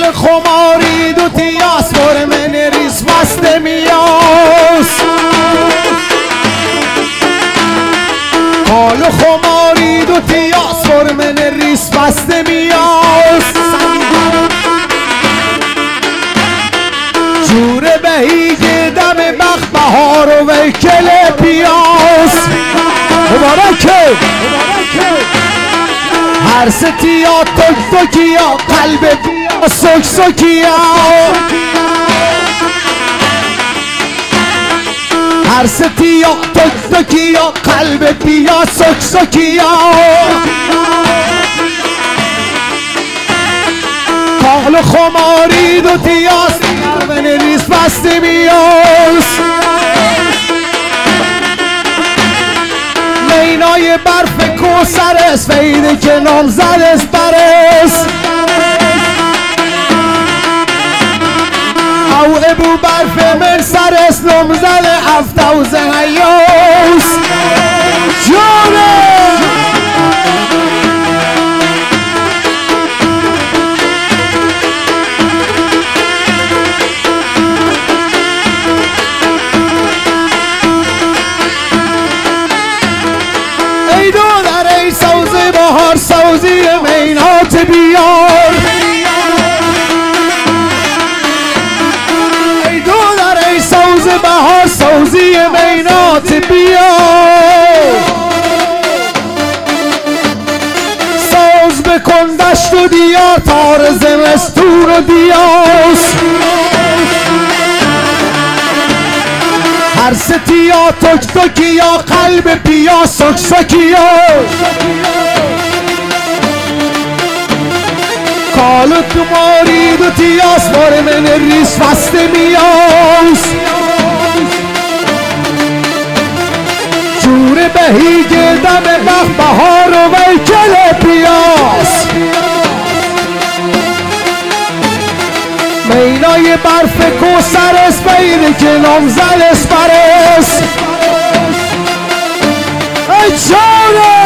خماری دو تیاس بر من ریز بسته میاس کال خماری دو تیاس بر من ریز بسته میاس جور بهیگ دم بخت بهار و ویکل پیاس مبارکه هر ستیا تک تکیا قلب بیا سک سکیا هر ستیا تک تکیا قلب بیا سک سکیا کال خماری دو تیاس من ریز بسته میاس مینای برف کوسرس ویده که نام زدس برس او ابو برف من سرس نام زده افتوز هیاس جانه سوزی مینات بیار ای دو در ای سوز بهار سوزی مینات بیار سوز بکن دشت و دیار تار زمستون و دیاس هر ستیا تک تکیا قلب بیا سک سکیا کال تماری دو تیاس بار من ریز بسته میاس جور بهیگ دم بخت بهار و ویکل پیاس مینای برف کوسرس بینه که نام زدس برس ای جانه